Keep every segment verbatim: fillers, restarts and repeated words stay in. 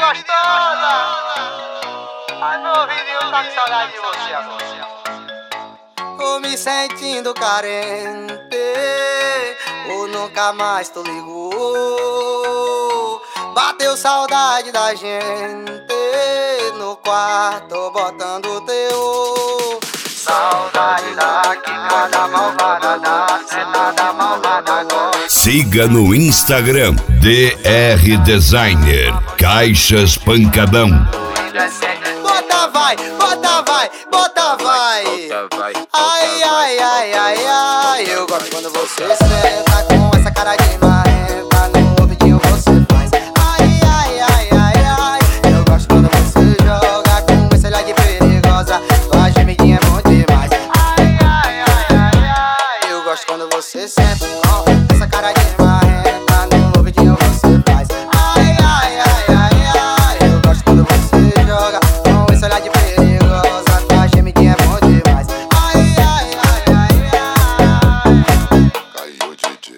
gostosa. Ai, meu ouvidinho tá com saudade de você agora. Tô me sentindo carente, ou nunca mais tu ligou. Bateu saudade da gente no quarto botando teu. Saudade da quicada malvada, da sentada malvada agora. Siga no Instagram D R Designer Caixas Pancadão. Bota vai, bota vai, bota vai. Ai, ai, ai, ai, ai. Eu gosto quando você senta com essa cara de marrenta. No ouvidinho você faz. Ai, ai, ai, ai, ai. Eu gosto quando você joga com esse olhar de perigosa. Tua gemidinha é bom demais. Ai, ai, ai, ai, ai. Eu gosto quando você senta com essa cara de marrenta. No ouvidinho você faz. Ai, ai, ai, ai, ai. Eu gosto quando você joga com esse olhar de perigosa. Tua gemidinha é bom demais. Ai, ai, ai, ai, ai. Caiu D J.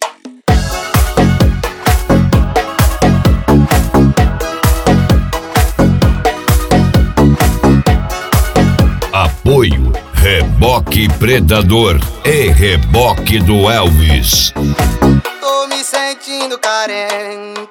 Apoio Reboque Predador e Reboque do Elvis. Tô me sentindo carente,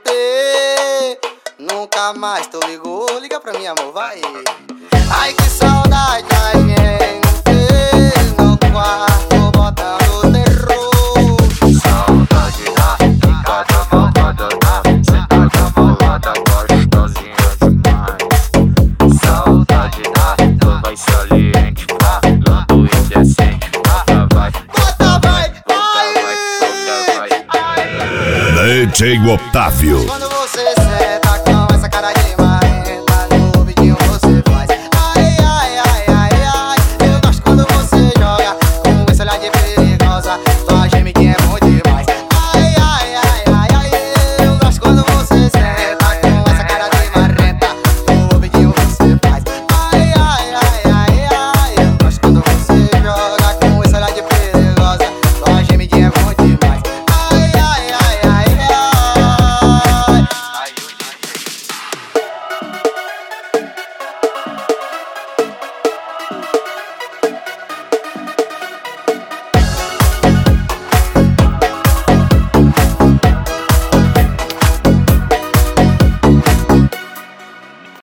nunca mais tu ligou. Liga pra mim, amor, vai. Ai, que saudade da gente no quarto botando terror. Saudade da quicada malvada, da sentada malvada, gostosinha demais. Saudade da vai saliente, falando indecente. Bota vai, bota vai, vai, vai. D J Otávio. Quando você senta com essa cara de